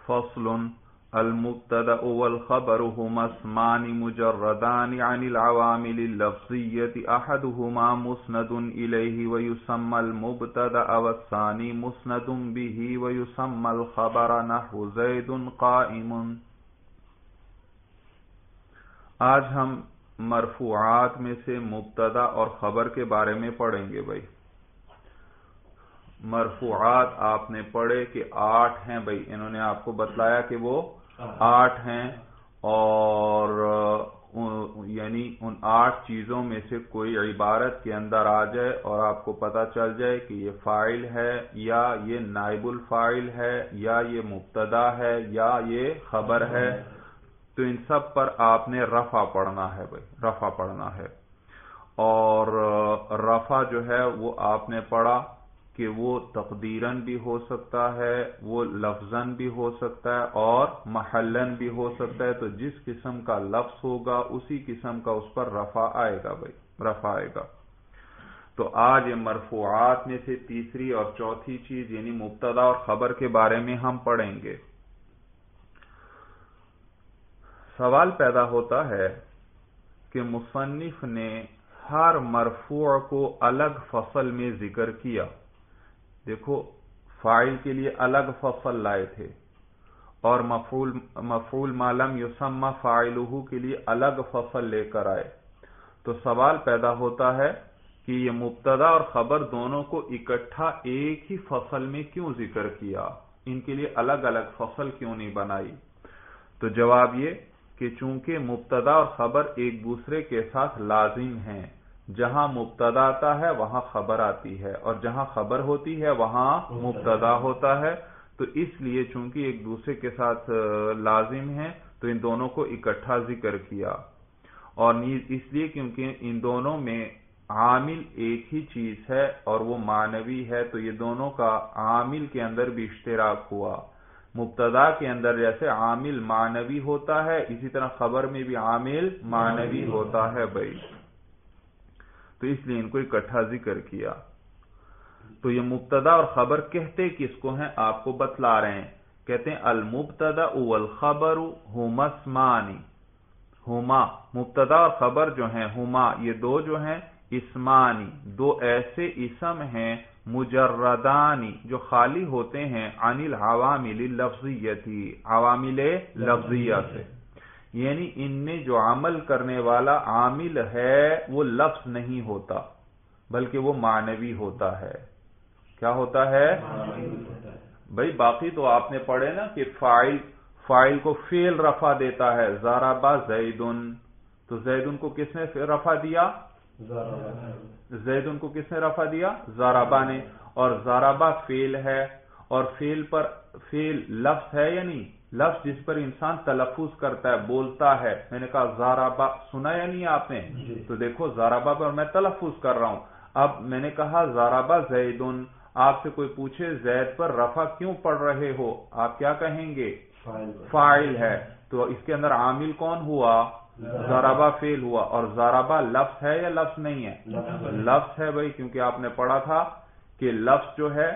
فصل المبتدأ والخبر هما اسمان مجردان عن العوامل اللفظية أحدهما مسند إليه ويسمى المبتدأ والثاني مسند به ويسمى الخبر نحو زيد قائم. آج ہم مرفوعات میں سے مبتدا اور خبر کے بارے میں پڑھیں گے. بھائی مرفوعات آپ نے پڑھے کہ 8 ہیں. بھائی انہوں نے آپ کو بتلایا کہ وہ 8 ہیں، اور یعنی ان 8 چیزوں میں سے کوئی عبارت کے اندر آ جائے اور آپ کو پتا چل جائے کہ یہ فاعل ہے یا یہ نائب الفاعل ہے یا یہ مبتدا ہے یا یہ خبر ہے، تو ان سب پر آپ نے رفع پڑھنا ہے. بھائی رفع پڑھنا ہے، اور رفع جو ہے وہ آپ نے پڑھا کہ وہ تقدیراً بھی ہو سکتا ہے، وہ لفظاً بھی ہو سکتا ہے، اور محلاً بھی ہو سکتا ہے. تو جس قسم کا لفظ ہوگا اسی قسم کا اس پر رفع آئے گا. بھائی رفع آئے گا. تو آج یہ مرفوعات میں سے تیسری اور چوتھی چیز یعنی مبتدا اور خبر کے بارے میں ہم پڑھیں گے. سوال پیدا ہوتا ہے کہ مصنف نے ہر مرفوع کو الگ فصل میں ذکر کیا. دیکھو فاعل کے لیے الگ فصل لائے تھے، اور مفعول ما لم یسمى فاعلہ کے لیے الگ فصل لے کر آئے. تو سوال پیدا ہوتا ہے کہ یہ مبتدا اور خبر دونوں کو اکٹھا ایک ہی فصل میں کیوں ذکر کیا، ان کے لیے الگ الگ فصل کیوں نہیں بنائی؟ تو جواب یہ کہ چونکہ مبتدا اور خبر ایک دوسرے کے ساتھ لازم ہیں، جہاں مبتدا آتا ہے وہاں خبر آتی ہے، اور جہاں خبر ہوتی ہے وہاں مبتدا ہوتا ہے. تو اس لیے چونکہ ایک دوسرے کے ساتھ لازم ہیں تو ان دونوں کو اکٹھا ذکر کیا، اور نیز اس لیے کیونکہ ان دونوں میں عامل ایک ہی چیز ہے اور وہ معنوی ہے، تو یہ دونوں کا عامل کے اندر بھی اشتراک ہوا. مبتدا کے اندر جیسے عامل معنوی ہوتا ہے، اسی طرح خبر میں بھی عامل معنوی ہوتا ہے. بھائی تو اس لیے ان کو اکٹھا ذکر کیا. تو یہ مبتدا اور خبر کہتے کس کو ہیں آپ کو بتلا رہے ہیں. کہتے ہیں المبتدا والخبر ہما اسمان. ہما مبتدا اور خبر جو ہیں، ہما یہ دو جو ہیں، اسمانی دو ایسے اسم ہیں، مجردانی جو خالی ہوتے ہیں، عن العوامل اللفظیتی عوامل لفظیہ سے، یعنی ان میں جو عمل کرنے والا عامل ہے وہ لفظ نہیں ہوتا بلکہ وہ معنوی ہوتا ہے. کیا ہوتا ہے؟ بھائی باقی تو آپ نے پڑھے نا کہ فاعل کو فعل رفع دیتا ہے. ضرب زیدن، تو زیدن کو کس نے رفع دیا؟ زیدن کو کس نے رفع دیا؟ ضربہ نے. اور ضربہ فعل ہے، اور فعل لفظ ہے یا نہیں؟ لفظ جس پر انسان تلفظ کرتا ہے، بولتا ہے. میں نے کہا ضربہ، سنا یا نہیں آپ نے؟ تو دیکھو ضربہ پر میں تلفظ کر رہا ہوں. اب میں نے کہا ضربہ زیدن، آپ سے کوئی پوچھے زید پر رفع کیوں پڑھ رہے ہو، آپ کیا کہیں گے؟ فاعل ہے. تو اس کے اندر عامل کون ہوا؟ ضربہ فعل ہوا. اور ضربہ لفظ ہے یا لفظ نہیں ہے؟ لفظ ہے. بھائی کیونکہ آپ نے پڑھا تھا کہ لفظ جو ہے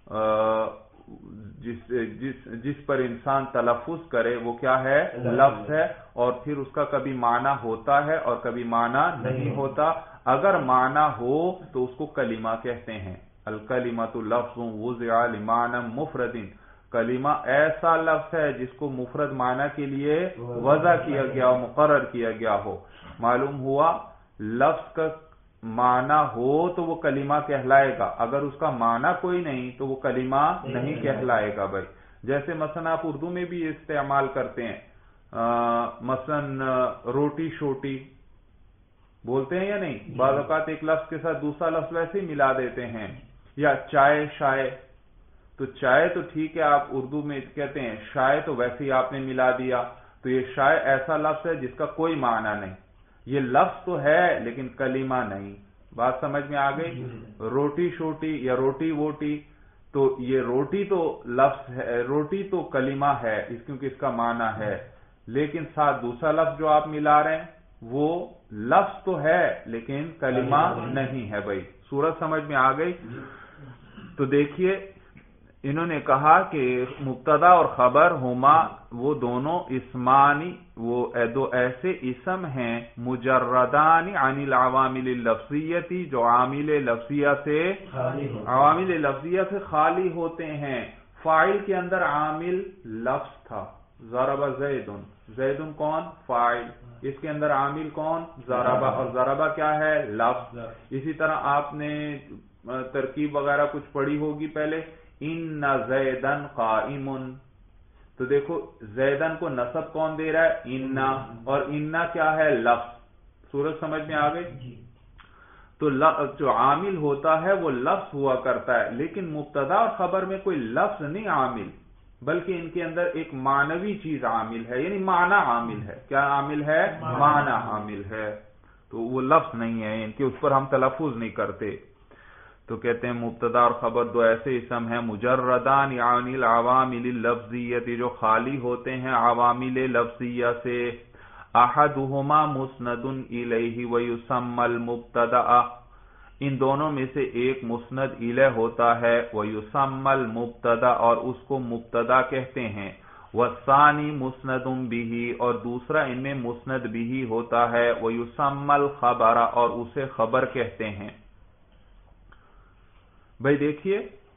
جس پر انسان تلفظ کرے وہ کیا ہے؟ لفظ ہے. اور پھر اس کا کبھی معنی ہوتا ہے اور کبھی معنی نہیں ہوتا. اگر معنی ہو تو اس کو کلمہ کہتے ہیں. الکلمۃ لفظ وضع لمعنی مفرد. کلمہ ایسا لفظ ہے جس کو مفرد معنی کے لیے وضع کیا گیا ہو، مقرر کیا گیا ہو. معلوم ہوا لفظ کا معنی ہو تو وہ کلمہ کہلائے گا، اگر اس کا معنی کوئی نہیں تو وہ کلمہ نہیں کہلائے گا. بھائی جیسے مثلا آپ اردو میں بھی استعمال کرتے ہیں، مثلا روٹی شوٹی بولتے ہیں یا نہیں؟ بعض اوقات ایک لفظ کے ساتھ دوسرا لفظ ویسے ہی ملا دیتے ہیں. یا چائے شائے، تو چائے تو ٹھیک ہے آپ اردو میں کہتے ہیں، شائے تو ویسے ہی آپ نے ملا دیا. تو یہ شائے ایسا لفظ ہے جس کا کوئی معنی نہیں، یہ لفظ تو ہے لیکن کلمہ نہیں. بات سمجھ میں آ گئی؟ روٹی شوٹی یا روٹی ووٹی، تو یہ روٹی تو لفظ ہے، روٹی تو کلمہ ہے کیونکہ اس کا معنی ہے، لیکن ساتھ دوسرا لفظ جو آپ ملا رہے ہیں وہ لفظ تو ہے لیکن کلمہ نہیں ہے. بھائی صورت سمجھ میں آ گئی؟ تو دیکھیے انہوں نے کہا کہ مبتدا اور خبر ہما وہ دونوں اسمانی وہ دو ایسے اسم ہیں مجردان عن العوامل اللفظیتی جو عوامل لفظیہ سے خالی ہوتے ہیں. فاعل کے اندر عامل لفظ تھا ضرب زیدن، زیدن کون؟ فاعل. اس کے اندر عامل کون؟ ضربہ، اور ضربہ کیا ہے؟ لفظ. اسی طرح آپ نے ترکیب وغیرہ کچھ پڑھی ہوگی پہلے، ان زیدن قائم، تو دیکھو زیدن کو نصب کون دے رہا ہے؟ ان، اور ان کیا ہے؟ لفظ. سورج سمجھ میں آ گئی؟ تو جو عامل ہوتا ہے وہ لفظ ہوا کرتا ہے، لیکن مبتدا اور خبر میں کوئی لفظ نہیں عامل، بلکہ ان کے اندر ایک معنوی چیز عامل ہے، یعنی معنی عامل ہے. کیا عامل ہے؟ معنی عامل ہے. تو وہ لفظ نہیں ہے ان کے، اس پر ہم تلفظ نہیں کرتے. تو کہتے ہیں مبتدا اور خبر دو ایسے اسم ہیں مجردان عن العوامل اللفظیہ جو خالی ہوتے ہیں عوامل لفظیہ سے. احدہما مسند الیہ ویسمى المبتدا، ان دونوں میں سے ایک مسند الیہ ہوتا ہے ویسمى المبتدا، اور اس کو مبتدا کہتے ہیں. والثانی مسند بہ، اور دوسرا ان میں مسند بہ ہوتا ہے ویسمى الخبر، اور اسے خبر کہتے ہیں. بھائی دیکھیے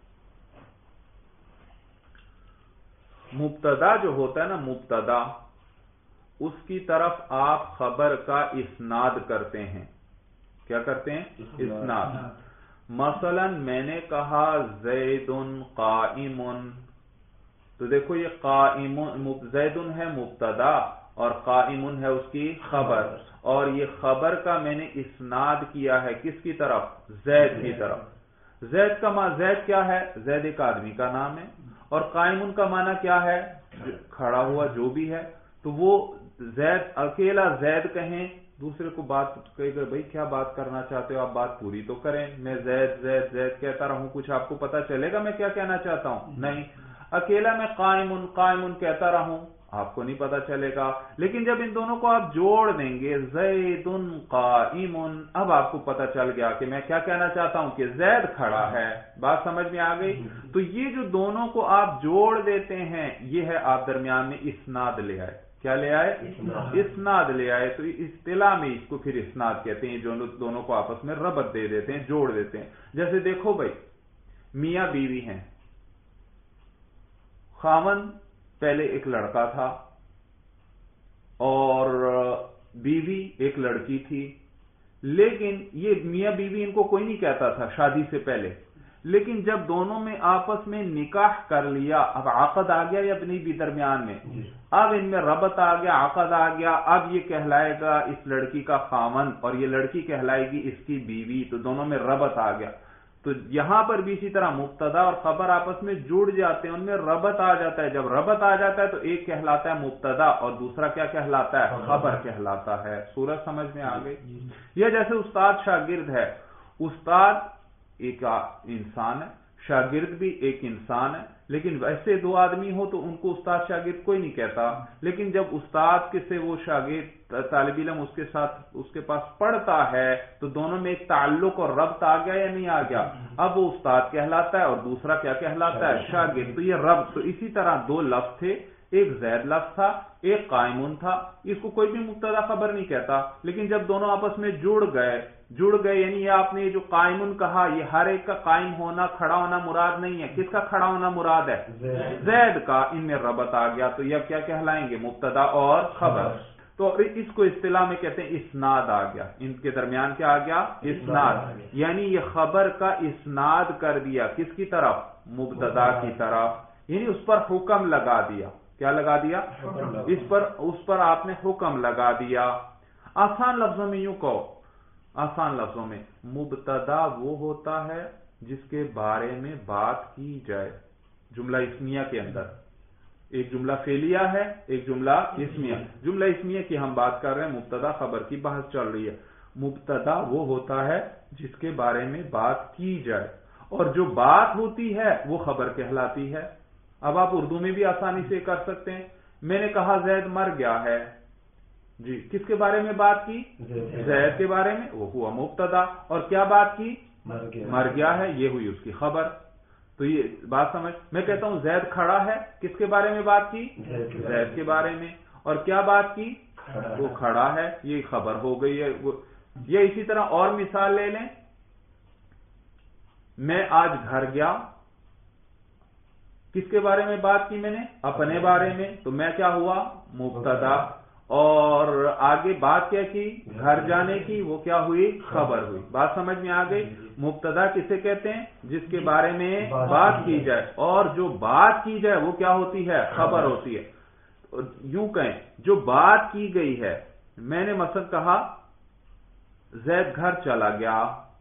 مبتدا جو ہوتا ہے نا، مبتدا اس کی طرف آپ خبر کا اسناد کرتے ہیں. کیا کرتے ہیں؟ اسناد. مثلا میں نے کہا زید قائم، تو دیکھو یہ قائم زید ہے مبتدا اور قائم ہے اس کی خبر، اور یہ خبر کا میں نے اسناد کیا ہے کس کی طرف؟ زید کی طرف. زید کا معنی، زید کیا ہے؟ زید ایک آدمی کا نام ہے، اور قائم کا معنی کیا ہے؟ کھڑا ہوا جو بھی ہے. تو وہ زید اکیلا زید کہیں، دوسرے کو بات کہے گا بھائی کیا بات کرنا چاہتے ہو آپ، بات پوری تو کریں. میں زید زید زید کہتا رہوں، کچھ آپ کو پتا چلے گا میں کیا کہنا چاہتا ہوں؟ نہیں. اکیلا میں قائم قائم کہتا رہوں، آپ کو نہیں پتا چلے گا. لیکن جب ان دونوں کو آپ جوڑ دیں گے زید قائم، اب آپ کو پتا چل گیا کہ میں کیا کہنا چاہتا ہوں کہ زید کھڑا ہے. بات سمجھ میں آ گئی؟ تو یہ جو دونوں کو آپ جوڑ دیتے ہیں یہ ہے آپ درمیان میں اسناد لے آئے. کیا لے آئے؟ اسناد لے آئے. تو اصطلاح میں اس کو پھر اسناد کہتے ہیں، جو دونوں کو آپس میں ربط دے دیتے ہیں، جوڑ دیتے ہیں. جیسے دیکھو بھائی میاں بیوی ہیں، خاوند پہلے ایک لڑکا تھا اور بیوی ایک لڑکی تھی، لیکن یہ میاں بیوی ان کو کوئی نہیں کہتا تھا شادی سے پہلے. لیکن جب دونوں میں آپس میں نکاح کر لیا، اب عقد آ گیا یا اپنی بھی درمیان میں، اب ان میں ربط آ گیا، عقد آ گیا. اب یہ کہلائے گا اس لڑکی کا خاوند اور یہ لڑکی کہلائے گی اس کی بیوی، تو دونوں میں ربط آ گیا. تو یہاں پر بھی اسی طرح مبتدا اور خبر آپس میں جڑ جاتے ہیں، ان میں ربط آ جاتا ہے. جب ربط آ جاتا ہے تو ایک کہلاتا ہے مبتدا اور دوسرا کیا کہلاتا ہے؟ خبر کہلاتا ہے. صورت سمجھ میں آ گئی؟ یا جیسے استاد شاگرد ہے، استاد ایک انسان ہے، شاگرد بھی ایک انسان ہے، لیکن ویسے دو آدمی ہو تو ان کو استاد شاگرد کوئی نہیں کہتا. لیکن جب استاد کے سے وہ شاگرد طالب علم اس کے ساتھ اس کے پاس پڑھتا ہے تو دونوں میں ایک تعلق اور ربط آ گیا یا نہیں آ گیا؟ اب وہ استاد کہلاتا ہے اور دوسرا کیا کہلاتا ہے؟ شاگرد. تو یہ ربط. تو اسی طرح دو لفظ تھے، ایک زید لفظ تھا ایک قائمون تھا، اس کو کوئی بھی مبتدا خبر نہیں کہتا. لیکن جب دونوں آپس میں جڑ گئے یعنی یہ آپ نے جو قائمون کہا، یہ ہر ایک کا قائم ہونا کھڑا ہونا مراد نہیں ہے. کس کا کھڑا ہونا مراد ہے؟ زید کا. ان میں ربط آ گیا تو یہ کیا کہلائیں گے؟ مبتدا اور خبر. تو اس کو اصطلاح میں کہتے ہیں اسناد آ گیا. ان کے درمیان کیا آ گیا؟ اسناد. یعنی یہ خبر کا اسناد کر دیا کس کی طرف؟ مبتدا کی طرف. یعنی اس پر حکم لگا دیا. کیا لگا دیا؟ اس پر آپ نے حکم لگا دیا. آسان لفظوں میں یوں کہو، آسان لفظوں میں مبتدا وہ ہوتا ہے جس کے بارے میں بات کی جائے. جملہ اسمیہ کے اندر ایک جملہ فعلیہ ہے، ایک جملہ اسمیہ. جملہ اسمیہ کی ہم بات کر رہے ہیں، مبتدا خبر کی بحث چل رہی ہے. مبتدا وہ ہوتا ہے جس کے بارے میں بات کی جائے، اور جو بات ہوتی ہے وہ خبر کہلاتی ہے. اب آپ اردو میں بھی آسانی سے کر سکتے ہیں. میں نے کہا زید مر گیا ہے، جی کس کے بارے میں بات کی؟ زید کے بارے میں، وہ ہوا مبتدا. اور کیا بات کی؟ مر گیا ہے، یہ ہوئی اس کی خبر. تو تو یہ بات سمجھ، میں کہتا ہوں زید کھڑا ہے، کس کے بارے میں بات کی؟ زید کے بارے میں. اور کیا بات کی؟ وہ کھڑا ہے، یہ خبر ہو گئی ہے. یہ اسی طرح اور مثال لے لیں، میں آج گھر گیا، کس کے بارے میں بات کی میں نے؟ اپنے بارے میں. تو میں کیا ہوا؟ مبتدا. اور آگے بات کیا کی؟ گھر جانے کی. وہ کیا ہوئی؟ خبر ہوئی. بات سمجھ میں آ گئی؟ مبتدا کسے کہتے ہیں؟ جس کے بارے میں بات کی جائے، اور جو بات کی جائے وہ کیا ہوتی ہے؟ خبر ہوتی ہے. یوں کہیں جو بات کی گئی ہے، میں نے مثلا کہا زید گھر چلا گیا،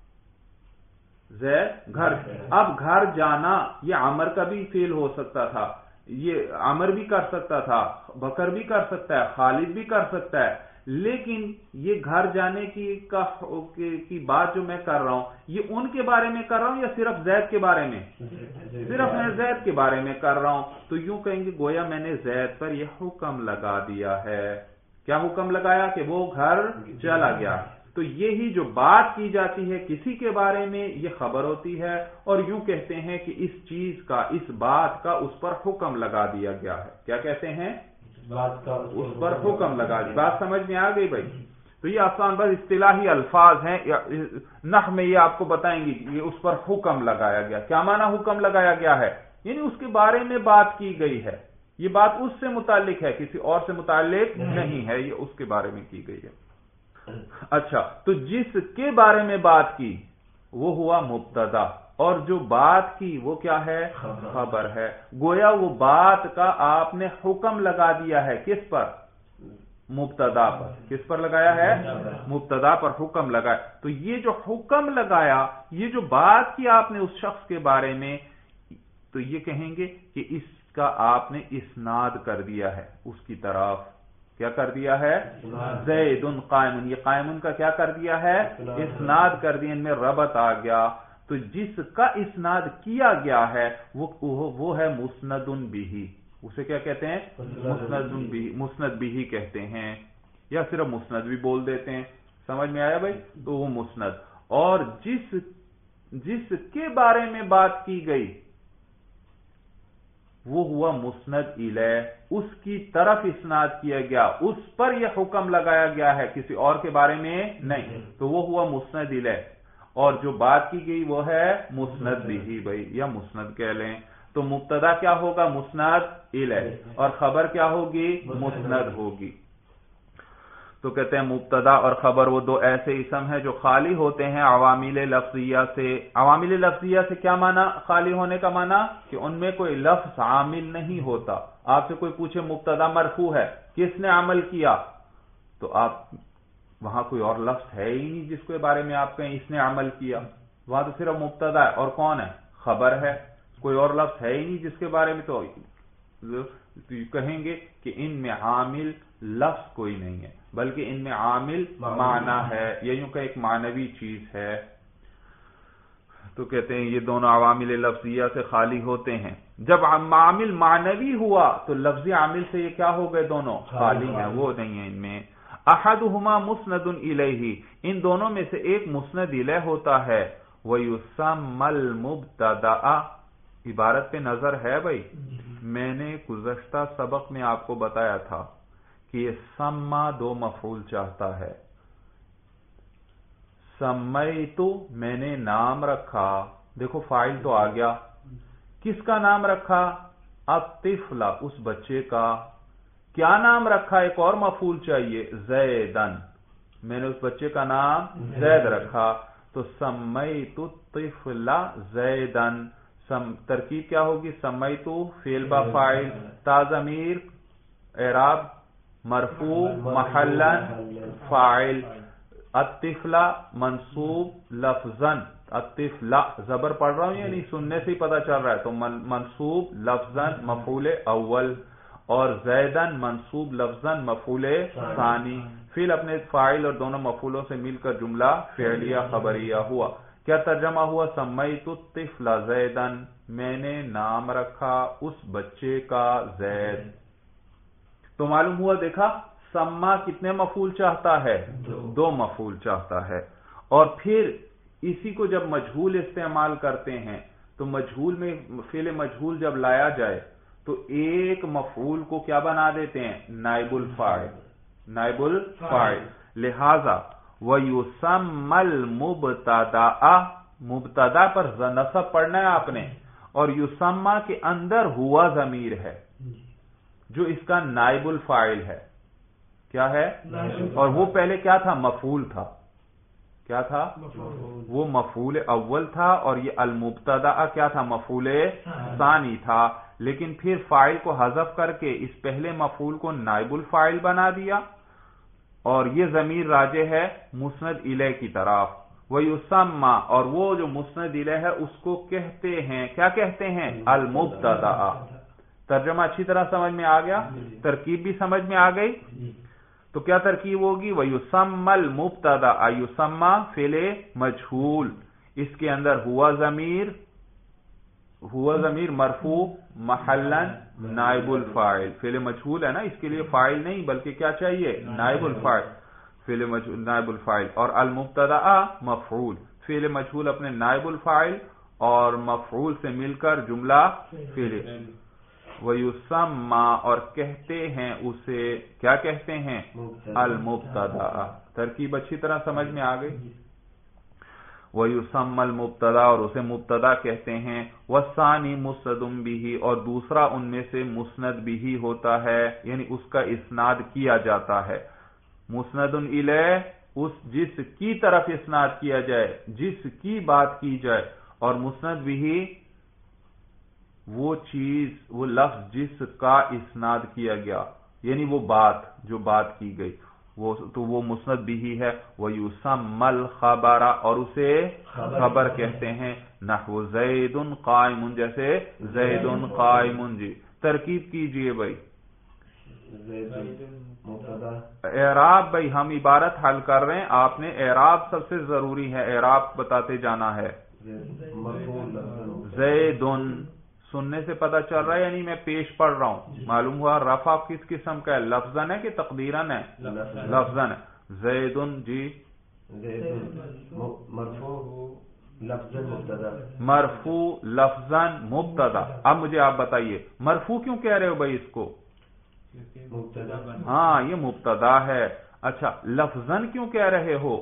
زید گھر. اب گھر جانا یہ عمر کا بھی فعل ہو سکتا تھا، یہ عمر بھی کر سکتا تھا، بکر بھی کر سکتا ہے، خالد بھی کر سکتا ہے. لیکن یہ گھر جانے کی بات جو میں کر رہا ہوں، یہ ان کے بارے میں کر رہا ہوں یا صرف زید کے بارے میں؟ صرف میں زید کے بارے میں کر رہا ہوں. تو یوں کہیں گے گویا میں نے زید پر یہ حکم لگا دیا ہے. کیا حکم لگایا؟ کہ وہ گھر چلا گیا. تو یہی جو بات کی جاتی ہے کسی کے بارے میں، یہ خبر ہوتی ہے. اور یوں کہتے ہیں کہ اس چیز کا، اس بات کا اس پر حکم لگا دیا گیا ہے. کیا کہتے ہیں؟ اس پر حکم لگا دیا. بات سمجھ میں آ گئی بھائی؟ تو یہ آسان بس اصطلاحی الفاظ ہیں، نحو میں یہ آپ کو بتائیں گے کہ اس پر حکم لگایا گیا. کیا معنی حکم لگایا گیا ہے؟ یعنی اس کے بارے میں بات کی گئی ہے، یہ بات اس سے متعلق ہے، کسی اور سے متعلق نہیں ہے، یہ اس کے بارے میں کی گئی ہے. اچھا، تو جس کے بارے میں بات کی وہ ہوا مبتدا، اور جو بات کی وہ کیا ہے؟ خبر ہے. گویا وہ بات کا آپ نے حکم لگا دیا ہے، کس پر؟ مبتدا پر. کس پر لگایا ہے؟ مبتدا پر حکم لگایا. تو یہ جو حکم لگایا، یہ جو بات کی آپ نے اس شخص کے بارے میں، تو یہ کہیں گے کہ اس کا آپ نے اسناد کر دیا ہے اس کی طرف. کیا کر دیا ہے؟ زید قائم. یہ قائم کا کیا کر دیا ہے؟ اسناد کر دیا، ان میں ربط آ گیا. تو جس کا اسناد کیا گیا ہے وہ ہے مسند بہ. اسے کیا کہتے ہیں؟ مسند بہ کہتے ہیں، یا صرف مسند بھی بول دیتے ہیں. سمجھ میں آیا بھائی؟ تو وہ مسند. اور جس کے بارے میں بات کی گئی وہ ہوا مسند الیہ، اس کی طرف اسناد کیا گیا، اس پر یہ حکم لگایا گیا ہے، کسی اور کے بارے میں نہیں. تو وہ ہوا مسند الیہ. اور جو بات کی گئی وہ ہے مسند بہ بھائی، یا مسند کہہ لیں. تو مبتدا کیا ہوگا؟ مسند الیہ. اور خبر کیا ہوگی؟ مسند ہوگی. تو کہتے ہیں مبتدا اور خبر وہ دو ایسے اسم ہیں جو خالی ہوتے ہیں عوامل لفظیہ سے. عوامل لفظیہ سے کیا معنی؟ خالی ہونے کا معنی کہ ان میں کوئی لفظ عامل نہیں ہوتا. آپ سے کوئی پوچھے مبتدا مرفوع ہے، کس نے عمل کیا؟ تو آپ وہاں کوئی اور لفظ ہے ہی نہیں جس کے بارے میں آپ کہیں اس نے عمل کیا. وہاں تو صرف مبتدا ہے، اور کون ہے؟ خبر ہے. کوئی اور لفظ ہے ہی نہیں جس کے بارے میں. تو کہیں گے کہ ان میں عامل لفظ کوئی نہیں ہے، بلکہ ان میں عامل معنی ہے، یا یوں کہ ایک معنوی چیز ہے. تو کہتے ہیں یہ دونوں عوامل لفظیہ سے خالی ہوتے ہیں. جب عامل معنوی ہوا تو لفظی عامل سے یہ کیا ہو گئے؟ دونوں خالی ہیں، وہ نہیں ہیں ان میں. احدہما مسند الیہ، ان دونوں میں سے ایک مسند الیہ ہوتا ہے. ویسمى المبتدا، عبارت پہ نظر ہے بھائی. میں نے گزشتہ سبق میں آپ کو بتایا تھا کہ یہ سما دو مفعول چاہتا ہے. سمیت، میں نے نام رکھا. دیکھو فاعل تو آ گیا، کس کا نام رکھا؟ الطفل، اس بچے کا. کیا نام رکھا؟ ایک اور مفعول چاہیے، زیدن. میں نے اس بچے کا نام زید رکھا. تو سمیت الطفل زیدن. ترکیب کیا ہوگی؟ سمیت فعل با فاعل، تا ضمیر اعراب مرفوع محلا فاعل، الطفل منصوب لفظا. الطفل زبر پڑھ رہا ہوں یا نہیں؟ سننے سے ہی پتہ چل رہا ہے. تو منصوب لفظا مفعول اول، اور زیدن منصوب لفظا مفعول ثانی. فعل اپنے فاعل اور دونوں مفعولوں سے مل کر جملہ فعلیہ خبریہ ہوا. کیا ترجمہ ہوا؟ سمیت الطفل زیدن، میں نے نام رکھا اس بچے کا زید. تو معلوم ہوا، دیکھا سما کتنے مفعول چاہتا ہے؟ دو مفعول چاہتا ہے. اور پھر اسی کو جب مجہول استعمال کرتے ہیں تو مجہول میں فعل مجہول جب لایا جائے تو ایک مفعول کو کیا بنا دیتے ہیں؟ نائب الفاعل، نائب الفاعل۔ لہذا وَيُسَمَّ الْمُبْتَدَأَ، مبتدا پر نصب پڑھنا ہے آپ نے، اور یسمى کے اندر ہوا ضمیر ہے جو اس کا نائب الفاعل ہے۔ کیا ہے؟ اور وہ پہلے کیا تھا؟ مفعول تھا۔ کیا تھا؟ وہ مفعول اول تھا، اور یہ المبتدا کیا تھا؟ مفعول ثانی تھا۔ لیکن پھر فاعل کو حذف کر کے اس پہلے مفعول کو نائب الفاعل بنا دیا، اور یہ ضمیر راجع ہے مسند الیہ کی طرف۔ وَيُسَمَّى، اور وہ جو مسند الیہ ہے اس کو کہتے ہیں، کیا کہتے ہیں؟ المبتدا۔ ترجمہ اچھی طرح سمجھ میں آ گیا؟ ترکیب بھی سمجھ میں آ گئی؟ تو کیا ترکیب ہوگی؟ وَيُسَمَّى الْمُبْتَدَأَ، یسمى فعل مجہول، اس کے اندر ہوا ضمیر مرفوع محلا نائب الفاعل۔ فعل مجہول ہے نا، اس کے لیے فاعل نہیں بلکہ کیا چاہیے؟ نائب الفاعل، فعل مجہول نائب الفاعل، اور المبتدا مفعول، فعل مجہول اپنے نائب الفاعل اور مفعول سے مل کر جملہ فعل۔ وَيُسَمَّى، اور کہتے ہیں اسے، کیا کہتے ہیں؟ المبتدا۔ ترکیب اچھی طرح سمجھ میں آ گئی؟ وَيُسَمَّى الْمُبْتَدَا، اور اسے مبتدا کہتے ہیں۔ وَالثَّانِي مُسْنَدٌ بِهِ، اور دوسرا ان میں سے مسند بھی ہوتا ہے، یعنی اس کا اسناد کیا جاتا ہے۔ مسند الیہ، اس جس کی طرف اسناد کیا جائے، جس کی بات کی جائے، اور مسند بھی وہ چیز، وہ لفظ جس کا اسناد کیا گیا، یعنی وہ بات جو بات کی گئی، تو وہ مسند بھی ہے۔ وَيُسَمَّى الْخَبَرَ، اور اسے خبر کہتے ہیں۔ نحو زید قائم، جیسے زید قائم۔ جی ترکیب کیجئے بھائی۔ اعراب بھائی ہم عبارت حل کر رہے ہیں، آپ نے اعراب سب سے ضروری ہے، اعراب بتاتے جانا ہے۔ زید سننے سے پتہ چل رہا ہے، یعنی میں پیش پڑھ رہا ہوں، معلوم ہوا رفع کس قسم کا ہے؟ لفظاً ہے کہ تقدیراً ہے؟ لفظاً ہے۔ زید، جی مرفوع لفظاً مبتدا۔ اب مجھے آپ بتائیے مرفوع کیوں کہہ رہے ہو بھائی اس کو؟ ہاں یہ مبتدا ہے۔ اچھا لفظاً کیوں کہہ رہے ہو؟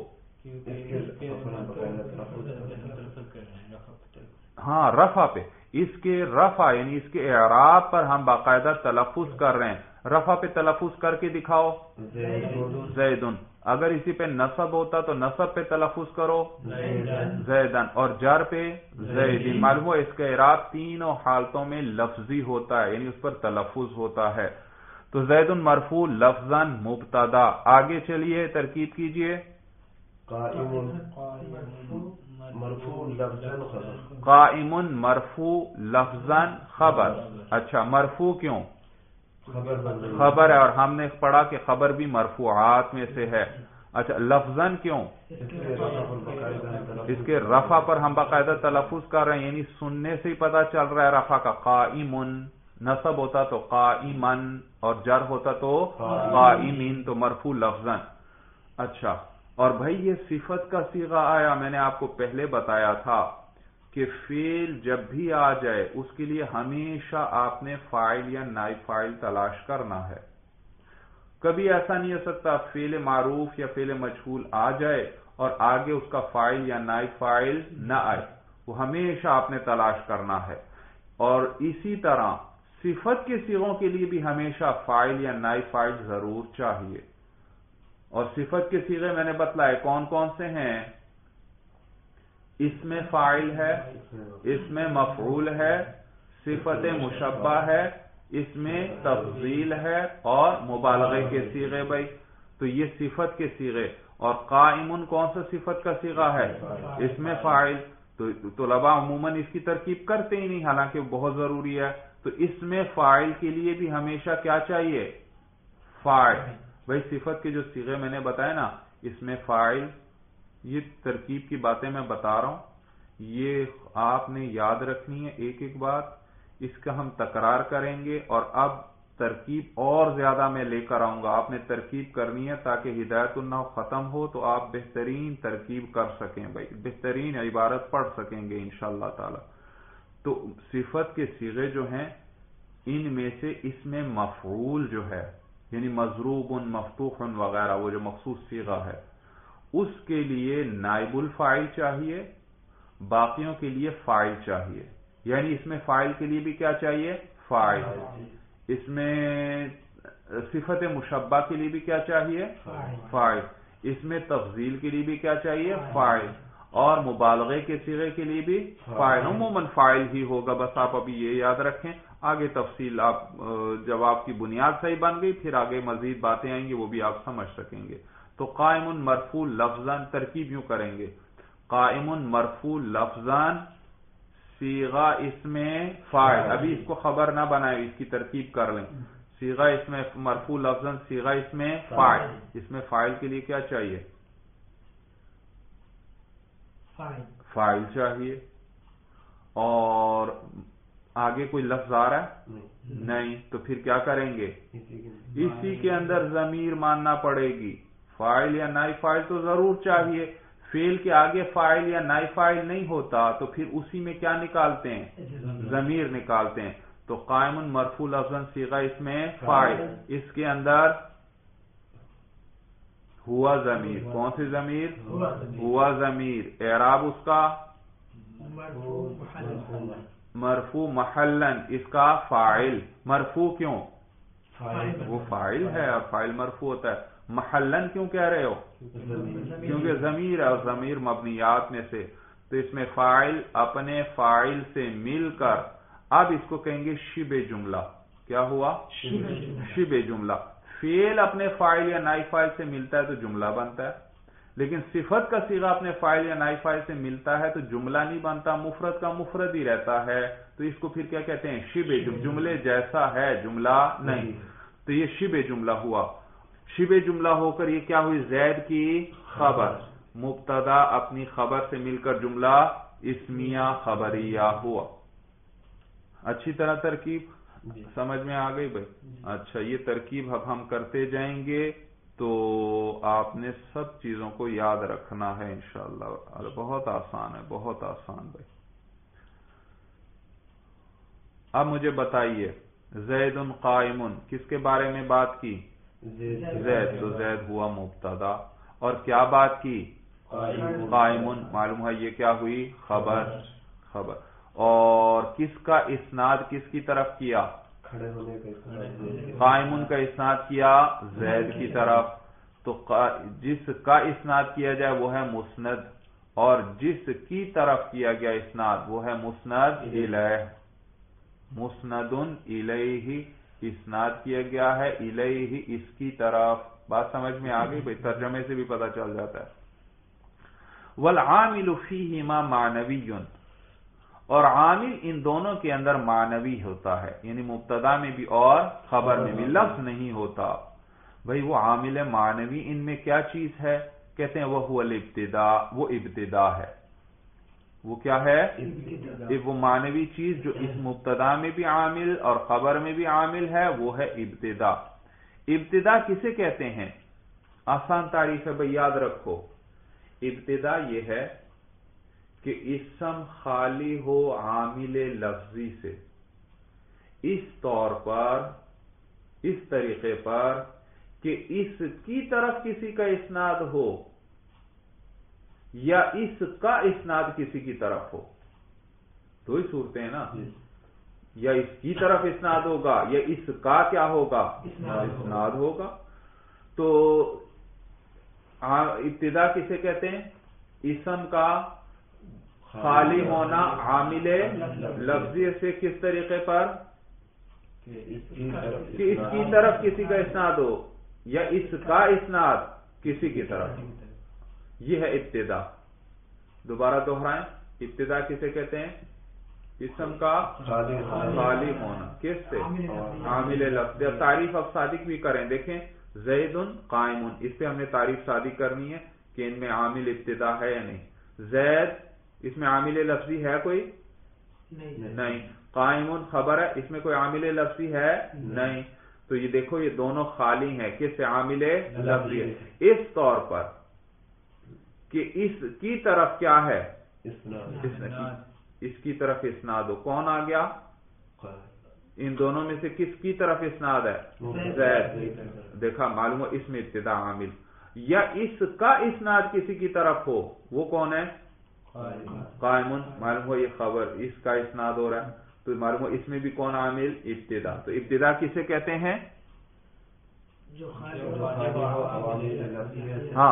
ہاں رفع پہ، اس کے رفع یعنی اس کے اعراب پر ہم باقاعدہ تلفظ کر رہے ہیں۔ رفع پہ تلفظ کر کے دکھاؤ۔ زیدن۔ اگر اسی پہ نصب ہوتا تو نصب پہ تلفظ کرو زیدن، اور جر پہ زیدن۔ معلوم ہو اس کا اعراب تینوں حالتوں میں لفظی ہوتا ہے، یعنی اس پر تلفظ ہوتا ہے۔ تو زیدن مرفوع لفظاً مبتدا۔ آگے چلیے ترکیب کیجئے۔ قائم مرفوع لفظاً خبر۔ اچھا مرفوع کیوں؟ خبر ہے، اور ہم نے پڑھا کہ خبر بھی مرفوعات میں سے ہے۔ اچھا لفظاً کیوں؟ اس کے رفع پر ہم باقاعدہ تلفظ کر رہے ہیں، یعنی سننے سے ہی پتہ چل رہا ہے رفع کا۔ قائم نصب ہوتا تو قائمن، اور جر ہوتا تو قائمین، تو مرفوع لفظاً۔ اچھا اور بھائی یہ صفت کا صیغہ آیا، میں نے آپ کو پہلے بتایا تھا کہ فعل جب بھی آ جائے اس کے لیے ہمیشہ آپ نے فاعل یا نائب فاعل تلاش کرنا ہے۔ کبھی ایسا نہیں ہو سکتا فعل معروف یا فعل مجہول آ جائے اور آگے اس کا فاعل یا نائب فاعل نہ آئے، وہ ہمیشہ آپ نے تلاش کرنا ہے۔ اور اسی طرح صفت کے صیغوں کے لیے بھی ہمیشہ فاعل یا نائب فاعل ضرور چاہیے۔ اور صفت کے صیغے میں نے بتلائے کون کون سے ہیں؟ اس میں فاعل ہے، اس میں مفعول ہے، صفت مشبہ ہے، اس میں تفضیل ہے، اور مبالغے کے صیغے بھائی۔ تو یہ صفت کے صیغے۔ اور قائمن کون سا صفت کا صیغہ ہے؟ اس میں فاعل۔ تو طلباء عموماً اس کی ترکیب کرتے ہی نہیں، حالانکہ بہت ضروری ہے۔ تو اس میں فاعل کے لیے بھی ہمیشہ کیا چاہیے؟ فاعل۔ بھائی صفت کے جو صیغے میں نے بتایا نا، اس میں فاعل، یہ ترکیب کی باتیں میں بتا رہا ہوں، یہ آپ نے یاد رکھنی ہے ایک ایک بات، اس کا ہم تکرار کریں گے۔ اور اب ترکیب اور زیادہ میں لے کر آؤں گا، آپ نے ترکیب کرنی ہے تاکہ ہدایت النحو ختم ہو تو آپ بہترین ترکیب کر سکیں بھائی، بہترین عبارت پڑھ سکیں گے انشاءاللہ تعالی۔ تو صفت کے صیغے جو ہیں ان میں سے اس میں مفعول جو ہے یعنی مضروب مفتوح وغیرہ وہ جو مخصوص صیغہ ہے اس کے لیے نائب الفاعل چاہیے، باقیوں کے لیے فاعل چاہیے. یعنی اس میں فاعل کے لیے بھی کیا چاہیے؟ فاعل. اس میں صفت مشبہ کے لیے بھی کیا چاہیے؟ فاعل. اس میں تفضیل کے لیے بھی کیا چاہیے؟ فاعل. اور مبالغے کے صیغے کے لیے بھی فاعل. عموماً فاعل ہی ہوگا، بس آپ ابھی یہ یاد رکھیں. آگے تفصیل آپ جب آپ کی بنیاد صحیح بن گئی پھر آگے مزید باتیں آئیں گی وہ بھی آپ سمجھ سکیں گے. تو قائم مرفوع لفظاً ترکیب یوں کریں گے، قائم مرفوع لفظاً صیغہ اس میں فاعل. ابھی اس کو خبر نہ بنائے، اس کی ترکیب کر لیں. صیغہ اس میں مرفوع لفظاً صیغہ اس میں فاعل. اس میں فاعل کے لیے کیا چاہیے؟ فاعل چاہیے. اور آگے کوئی لفظ آ رہا ہے؟ نہیں. تو پھر کیا کریں گے؟ اسی کے اندر ضمیر ماننا پڑے گی. فاعل یا نائب فاعل تو ضرور چاہیے. فعل کے آگے فاعل یا نائب فاعل نہیں ہوتا تو پھر اسی میں کیا نکالتے ہیں؟ ضمیر نکالتے ہیں. تو قائم مرفوع لفظاً صیغہ اس میں فاعل، اس کے اندر ہوا ضمیر. کون سی ضمیر؟ ہوا ضمیر. اعراب اس کا مرفوع محلن، اس کا فاعل. مرفوع کیوں؟ وہ فاعل ہے اور فاعل مرفوع ہوتا ہے. محلن کیوں کہہ رہے ہو؟ کیونکہ ضمیر ہے اور ضمیر مبنیات میں سے. تو اس میں فاعل اپنے فاعل سے مل کر اب اس کو کہیں گے شبہ جملہ. کیا ہوا؟ شبہ جملہ. فعل اپنے فاعل یا نائب فاعل سے ملتا ہے تو جملہ بنتا ہے، لیکن صفت کا صیغہ اپنے فاعل یا نائب فاعل سے ملتا ہے تو جملہ نہیں بنتا، مفرد کا مفرد ہی رہتا ہے. تو اس کو پھر کیا کہتے ہیں؟ شبہ جملہ. جملے جیسا ہے، جملہ نہیں. تو یہ شبہ جملہ ہوا. شبہ جملہ ہو کر یہ کیا ہوئی؟ زید کی خبر. مبتدا اپنی خبر سے مل کر جملہ اسمیہ خبریہ ہوا. اچھی طرح ترکیب سمجھ میں آ گئی بھائی؟ اچھا، یہ ترکیب اب ہم کرتے جائیں گے تو آپ نے سب چیزوں کو یاد رکھنا ہے انشاءاللہ. بہت آسان ہے، بہت آسان بھائی. اب مجھے بتائیے، زید قائم کس کے بارے میں بات کی؟ زید. تو زید ہوا مبتدا. اور کیا بات کی؟ قائم. معلوم ہے یہ کیا ہوئی؟ خبر. خبر. اور کس کا اسناد کس کی طرف کیا؟ قائم کا اسناد کیا زید کی طرف. تو جس کا اسناد کیا جائے وہ ہے مسند، اور جس کی طرف کیا گیا اسناد وہ ہے مسند الیہ. مسند الیہ اسناد کیا گیا ہے الیہ اس کی طرف. بات سمجھ میں آ گئی بھائی؟ ترجمے سے بھی پتہ چل جاتا ہے. والعامل فیہما معنوی، اور عامل ان دونوں کے اندر معنوی ہوتا ہے، یعنی مبتدا میں بھی اور خبر میں بھی. لفظ نہیں ہوتا بھائی. وہ عامل معنوی ان میں کیا چیز ہے؟ کہتے ہیں وہ هو الابتداء. وہ ابتدا ہے. وہ کیا ہے؟ وہ معنوی چیز جو اس مبتدا میں بھی عامل اور خبر میں بھی عامل ہے وہ ہے ابتدا. ابتدا کسے کہتے ہیں؟ آسان تعریف ہے بھائی، یاد رکھو. ابتدا یہ ہے کہ اسم خالی ہو عامل لفظی سے، اس طور پر، اس طریقے پر کہ اس کی طرف کسی کا اسناد ہو یا اس کا اسناد کسی کی طرف ہو. دو ہی صورتیں ہیں نا. یا اس کی طرف اسناد ہوگا یا اس کا کیا ہوگا؟ اسناد ہوگا. تو ابتدا کسے کہتے ہیں؟ اسم کا خالی ہونا عامل لفظی سے کس طریقے پر کہ اس کی طرف کسی کا اسناد ہو یا اس کا اسناد کسی کی طرف. یہ ہے ابتدا. دوبارہ دوہرائیں، ابتدا کسے کہتے ہیں؟ اسم کا خالی ہونا کس سے؟ عامل لفظ. تعریف اب صادق بھی کریں. دیکھیں زید قائم، اس پہ ہم نے تعریف صادق کرنی ہے کہ ان میں عامل ابتدا ہے یا نہیں. زید اس میں عامل لفظی ہے کوئی؟ نہیں. قائم خبر ہے، اس میں کوئی عامل لفظی ہے؟ نہیں. تو یہ دیکھو یہ دونوں خالی ہیں، کس سے؟ عامل لفظی ہے. اس طور پر کہ اس کی طرف کیا ہے؟ اس کی طرف اسناد ہو. کون آ گیا؟ ان دونوں میں سے کس کی طرف اسناد ہے؟ زید. دیکھا معلوم ہو اس میں ابتدا عامل. یا اس کا اسناد کسی کی طرف ہو، وہ کون ہے؟ قائمن. معلوم ہو یہ خبر اس کا اسناد ہو رہا ہے، تو معلوم ہو اس میں بھی کون عامل؟ ابتدا. تو ابتدا کسے کہتے ہیں؟ ہاں،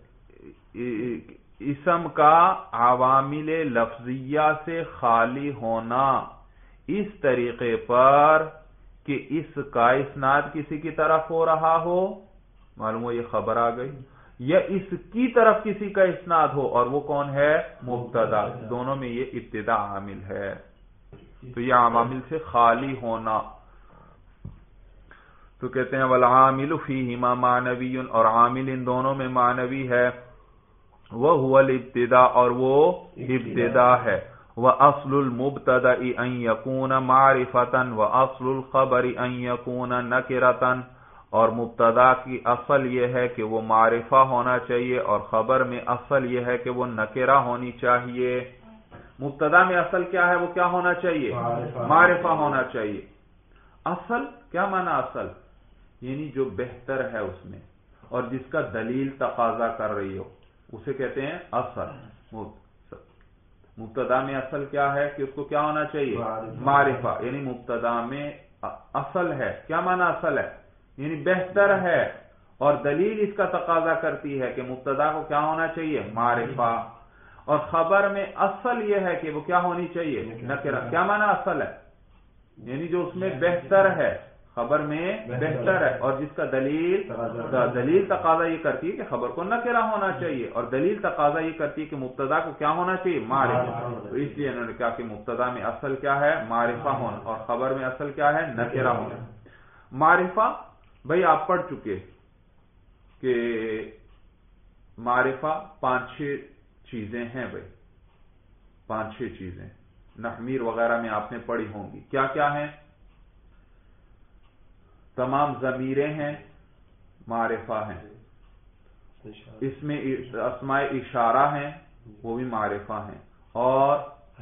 اسم کا عوامل لفظیہ سے خالی ہونا اس طریقے پر کہ اس کا اسناد کسی کی طرف ہو رہا ہو، معلوم ہو یہ خبر آ گئی، یا اس کی طرف کسی کا اسناد ہو، اور وہ کون ہے؟ مبتدا. دونوں میں یہ ابتدا عامل ہے. تو یہ عوامل سے خالی ہونا. تو کہتے ہیں والعامل فیہما معنوی، اور عامل ان دونوں میں معنوی ہے. وہو الابتدا، اور وہ ابتدا ہے. وَأَصْلُ الْمُبْتَدَإِ أَن يَكُونَ مَعْرِفَةً وَأَصْلُ الْخَبَرِ أَن يَكُونَ نَكِرَةً، اور مبتدا کی اصل یہ ہے کہ وہ معرفہ ہونا چاہیے، اور خبر میں اصل یہ ہے کہ وہ نکرہ ہونی چاہیے. مبتدا میں اصل کیا ہے؟ وہ کیا ہونا چاہیے؟ معرفہ ہونا چاہیے. اصل کیا معنی اصل؟ یعنی جو بہتر ہے اس میں، اور جس کا دلیل تقاضا کر رہی ہو، اسے کہتے ہیں اصل. مبتدا میں اصل کیا ہے کہ اس کو کیا ہونا چاہیے؟ معرفہ. یعنی مبتدا میں اصل ہے. کیا معنی اصل ہے؟ یعنی بہتر ہے، اور دلیل اس کا تقاضا کرتی ہے کہ مبتدا کو کیا ہونا چاہیے؟ معرفہ. اور خبر میں اصل یہ ہے کہ وہ کیا ہونی چاہیے؟ نکرہ. کیا معنی اصل ہے؟ یعنی جو اس میں بہتر ہے، خبر میں بہتر ہے، اور جس کا دلیل تقاضا یہ کرتی ہے کہ خبر کو نکرہ ہونا چاہیے، اور دلیل تقاضا یہ کرتی ہے کہ مبتدا کو کیا ہونا چاہیے؟ معرفہ. تو اس لیے انہوں نے کہا کہ مبتدا میں اصل کیا ہے؟ معرفہ ہونا، اور خبر میں اصل کیا ہے؟ نکرہ ہونا. معرفہ بھئی آپ پڑھ چکے کہ معرفہ 5-6 چیزیں ہیں. بھئی 5-6 چیزیں نحمیر وغیرہ میں آپ نے پڑھی ہوں گی. کیا کیا ہیں؟ تمام ضمیریں ہیں، معرفہ ہیں. اس میں اسماء اشارہ ہیں، وہ بھی معرفہ ہیں. اور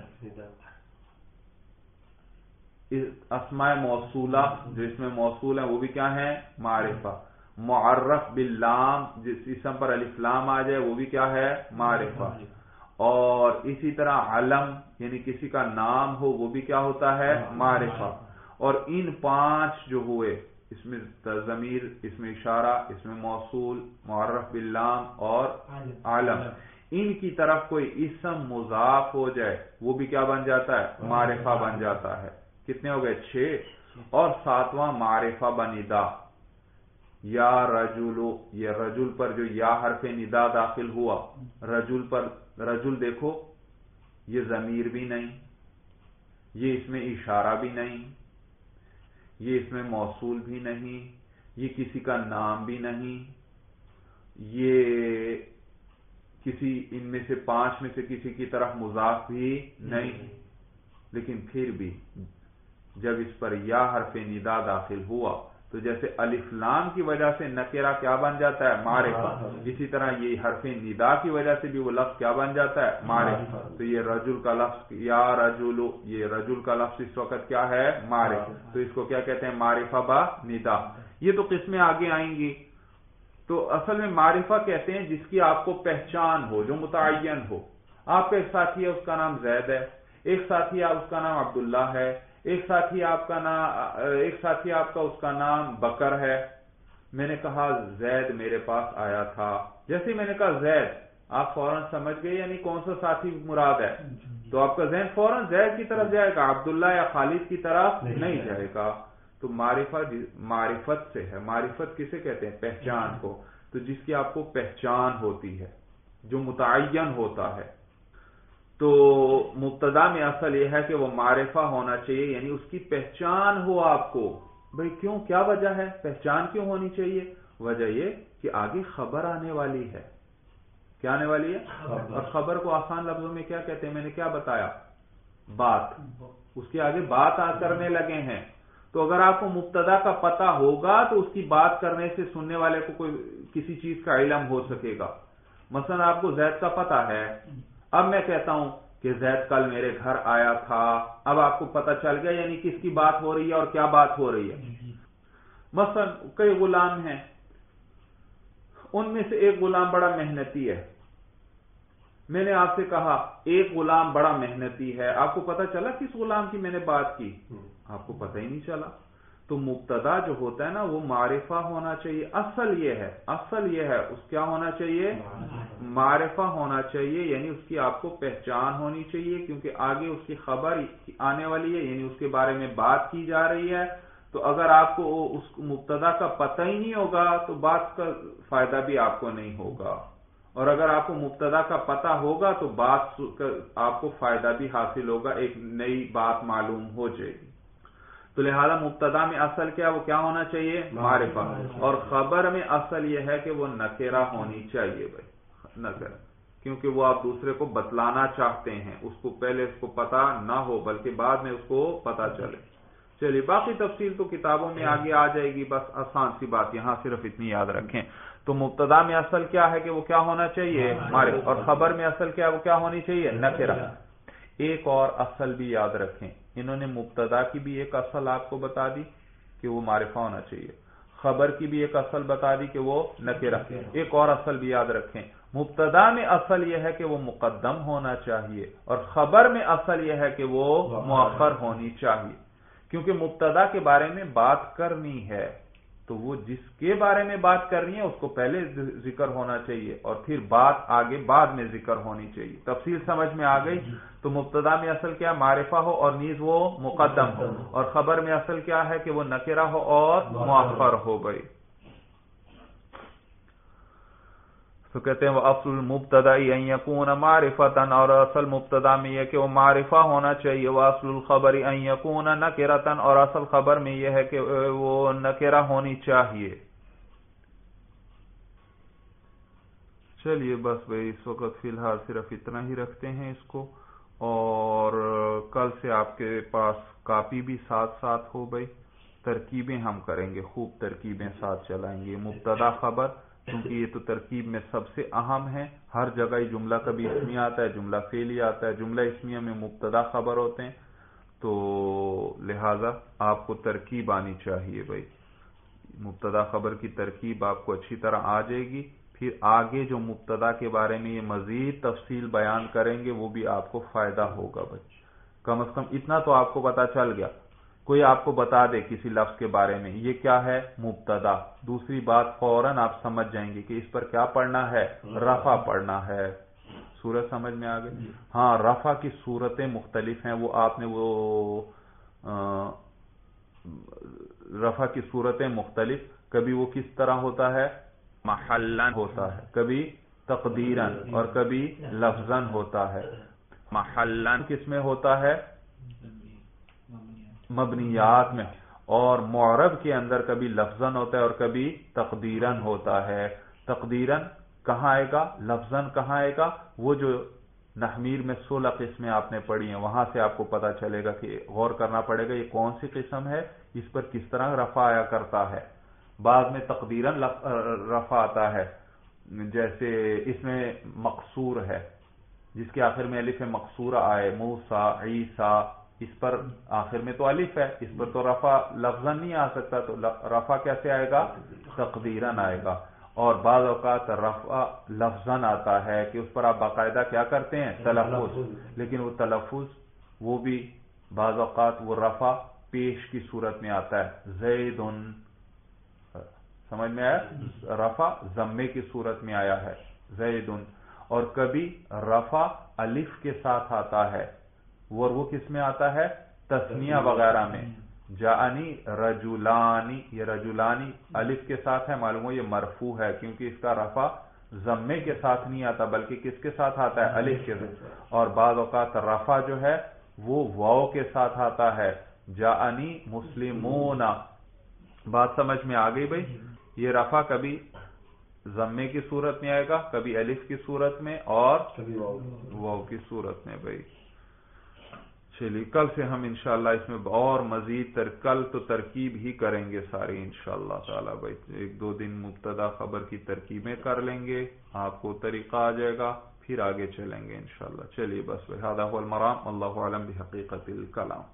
اسماء موصولہ جو اس میں موصول ہیں وہ بھی کیا ہیں؟ معرفہ. معرف باللام، جس اسم پر الف لام آ جائے وہ بھی کیا ہے؟ معرفہ. اور اسی طرح علم یعنی کسی کا نام ہو وہ بھی کیا ہوتا ہے؟ معرفہ. اور ان 5 جو ہوئے، اس میں ضمیر، اس میں اشارہ، اس میں موصول، معرف باللام اور علم، ان کی طرف کوئی اسم مضاف ہو جائے وہ بھی کیا بن جاتا ہے؟ معرفہ بن جاتا ہے. کتنے ہو گئے؟ 6. اور 7واں معرفہ بندا. یا رجل، یہ رجل پر جو یا حرف ندا داخل ہوا، رجل پر، رجل دیکھو یہ ضمیر بھی نہیں، یہ اس میں اشارہ بھی نہیں، یہ اس میں موصول بھی نہیں، یہ کسی کا نام بھی نہیں، یہ کسی ان میں سے 5 میں سے کسی کی طرف مضاف بھی نہیں. لیکن پھر بھی جب اس پر یا حرف ندا داخل ہوا تو جیسے الف لام کی وجہ سے نکرہ کیا بن جاتا ہے؟ معرفہ. اسی طرح یہ حرف ندا کی وجہ سے بھی وہ لفظ کیا بن جاتا ہے؟ معرفہ. تو یہ رجل کا لفظ، یا رجل، یہ رجل کا لفظ اس وقت کیا ہے؟ معرفہ. تو اس کو کیا کہتے ہیں؟ معرفہ با ندا. یہ تو قسمیں آگے آئیں گی. تو اصل میں معرفہ کہتے ہیں جس کی آپ کو پہچان ہو، جو متعین ہو. آپ کا ایک ساتھی ہے، اس کا نام زید ہے، ایک ساتھی ہے اس کا نام عبداللہ ہے، ایک ساتھی آپ کا اس کا نام بکر ہے. میں نے کہا زید میرے پاس آیا تھا. جیسے ہی میں نے کہا زید، آپ فوراً سمجھ گئے یعنی کون سا ساتھی مراد ہے. تو آپ کا ذہن فوراً زید کی طرف جائے گا، عبداللہ یا خالد کی طرف نہیں جائے گا. تو معرفت سے ہے. معرفت کسے کہتے ہیں؟ پہچان کو. تو جس کی آپ کو پہچان ہوتی ہے، جو متعین ہوتا ہے. تو مبتدا میں اصل یہ ہے کہ وہ معرفہ ہونا چاہیے، یعنی اس کی پہچان ہو آپ کو. بھئی کیوں؟ کیا وجہ ہے؟ پہچان کیوں ہونی چاہیے؟ وجہ یہ کہ آگے خبر آنے والی ہے. کیا آنے والی ہے؟ اور خبر کو آسان لفظوں میں کیا کہتے ہیں؟ میں نے کیا بتایا؟ بات. اس کے آگے بات کرنے لگے ہیں. تو اگر آپ کو مبتدا کا پتہ ہوگا تو اس کی بات کرنے سے سننے والے کو کوئی کسی چیز کا علم ہو سکے گا. مثلا آپ کو زید کا پتہ ہے، اب میں کہتا ہوں کہ زید کل میرے گھر آیا تھا. اب آپ کو پتہ چل گیا یعنی کس کی بات ہو رہی ہے اور کیا بات ہو رہی ہے. مثلا کئی غلام ہیں، ان میں سے ایک غلام بڑا محنتی ہے. میں نے آپ سے کہا ایک غلام بڑا محنتی ہے، آپ کو پتہ چلا کس غلام کی میں نے بات کی؟ آپ کو پتہ ہی نہیں چلا. تو مبتدا جو ہوتا ہے نا وہ معرفہ ہونا چاہیے. اصل یہ ہے اس کیا ہونا چاہیے؟ معرفہ ہونا چاہیے، یعنی اس کی آپ کو پہچان ہونی چاہیے، کیونکہ آگے اس کی خبر آنے والی ہے، یعنی اس کے بارے میں بات کی جا رہی ہے. تو اگر آپ کو اس مبتدا کا پتہ ہی نہیں ہوگا تو بات کا فائدہ بھی آپ کو نہیں ہوگا، اور اگر آپ کو مبتدا کا پتہ ہوگا تو بات آپ کو فائدہ بھی حاصل ہوگا، ایک نئی بات معلوم ہو جائے گی. تو لہذا مبتدا میں اصل کیا وہ کیا ہونا چاہیے؟ معرفہ. اور خبر میں اصل یہ ہے کہ وہ نکرہ ہونی چاہیے بھائی، نکرہ، کیونکہ وہ آپ دوسرے کو بتلانا چاہتے ہیں، اس کو پہلے اس کو پتہ نہ ہو بلکہ بعد میں اس کو پتہ چلے. چلیے باقی تفصیل تو کتابوں میں آگے آ جائے گی، بس آسان سی بات یہاں صرف اتنی یاد رکھیں. تو مبتدا میں اصل کیا ہے کہ وہ کیا ہونا چاہیے؟ معرفہ. اور خبر میں اصل کیا وہ کیا ہونی چاہیے؟ نکرہ. ایک اور اصل بھی یاد رکھیں، انہوں نے مبتدا کی بھی ایک اصل آپ کو بتا دی کہ وہ معرفہ ہونا چاہیے، خبر کی بھی ایک اصل بتا دی کہ وہ نکرہ. ایک اور اصل بھی یاد رکھیں، مبتدا میں اصل یہ ہے کہ وہ مقدم ہونا چاہیے، اور خبر میں اصل یہ ہے کہ وہ مؤخر ہونی چاہیے. کیونکہ مبتدا کے بارے میں بات کرنی ہے تو وہ جس کے بارے میں بات کرنی ہے اس کو پہلے ذکر ہونا چاہیے، اور پھر بات آگے بعد میں ذکر ہونی چاہیے. تفصیل سمجھ میں آ گئی؟ تو مبتدا میں اصل کیا؟ معرفہ ہو اور نیز وہ مقدم ہو، اور خبر میں اصل کیا ہے کہ وہ نکرہ ہو اور مؤخر ہو گئی. تو کہتے ہیں وہ اصل المبتدا ان یکون معرفۃ، اور اصل مبتدا میں یہ کہ وہ معرفہ ہونا چاہیے. وہ اصل الخبر ان یکون نکرۃ، اور اصل خبر میں یہ ہے کہ وہ نکرہ ہونی چاہیے. چلیے بس بھائی اس وقت فی الحال صرف اتنا ہی رکھتے ہیں اس کو، اور کل سے آپ کے پاس کاپی بھی ساتھ ساتھ ہو بھائی. ترکیبیں ہم کریں گے، خوب ترکیبیں ساتھ چلائیں گے. مبتدا خبر کیونکہ یہ تو ترکیب میں سب سے اہم ہے. ہر جگہ جملہ کبھی اسمیہ آتا ہے، جملہ فعلی آتا ہے، جملہ اسمیہ میں مبتدا خبر ہوتے ہیں، تو لہذا آپ کو ترکیب آنی چاہیے بھائی. مبتدا خبر کی ترکیب آپ کو اچھی طرح آ جائے گی. پھر آگے جو مبتدا کے بارے میں یہ مزید تفصیل بیان کریں گے وہ بھی آپ کو فائدہ ہوگا بھائی. کم از کم اتنا تو آپ کو پتا چل گیا. کوئی آپ کو بتا دے کسی لفظ کے بارے میں یہ کیا ہے؟ مبتدا. دوسری بات فوراً آپ سمجھ جائیں گے کہ اس پر کیا پڑھنا ہے؟ رفع پڑھنا ہے. صورت سمجھ میں آ گئی؟ ہاں رفع کی صورتیں مختلف ہیں، وہ آپ نے وہ رفع کی صورتیں مختلف، کبھی وہ کس طرح ہوتا ہے؟ محلن ہوتا ہے، کبھی تقدیرن، اور کبھی لفظن ہوتا ہے. محلن کس میں ہوتا ہے؟ مبنیات میں. اور معرب کے اندر کبھی لفظن ہوتا ہے اور کبھی تقدیرن ہوتا ہے. تقدیرن کہاں آئے گا؟ لفظن کہاں آئے گا؟ وہ جو نحمیر میں 16 قسمیں آپ نے پڑھی ہیں وہاں سے آپ کو پتا چلے گا کہ غور کرنا پڑے گا یہ کون سی قسم ہے، اس پر کس طرح رفع آیا کرتا ہے. بعض میں تقدیرن رفع آتا ہے، جیسے اس میں مقصور ہے جس کے آخر میں الف مقصورہ آئے، موسیٰ، عیسیٰ، اس پر آخر میں تو الف ہے، اس پر تو رفع لفظاً نہیں آ سکتا، تو رفع کیسے آئے گا؟ تقدیراً آئے گا. اور بعض اوقات رفع لفظاً آتا ہے کہ اس پر آپ باقاعدہ کیا کرتے ہیں؟ تلفظ. لیکن وہ تلفظ وہ بھی بعض اوقات وہ رفع پیش کی صورت میں آتا ہے. زیدن، سمجھ میں آیا؟ رفع ضمے کی صورت میں آیا ہے زیدن. اور کبھی رفع الف کے ساتھ آتا ہے، اور وہ کس میں آتا ہے؟ تثنیہ وغیرہ میں. جاءنی رجلانی، یہ رجلانی الف کے ساتھ ہے، معلوم ہو یہ مرفوع ہے کیونکہ اس کا رفع ضمے کے ساتھ نہیں آتا بلکہ کس کے ساتھ آتا ہے؟ الف کے ساتھ. اور بعض اوقات رفع جو ہے وہ واو کے ساتھ آتا ہے، جاءنی مسلمون. بات سمجھ میں آ گئی بھائی؟ یہ رفع کبھی ضمے کی صورت میں آئے گا، کبھی الف کی صورت میں اور کبھی واو کی صورت میں بھائی. چلیے کل سے ہم انشاءاللہ اس میں اور مزید کل تو ترکیب ہی کریں گے ساری انشاءاللہ تعالی بھائی. ایک دو دن مبتدا خبر کی ترکیبیں کر لیں گے، آپ کو طریقہ آ جائے گا. پھر آگے چلیں گے انشاءاللہ. چلیے بس هذا هو المرام، اللہ اعلم بحقیقت الکلام.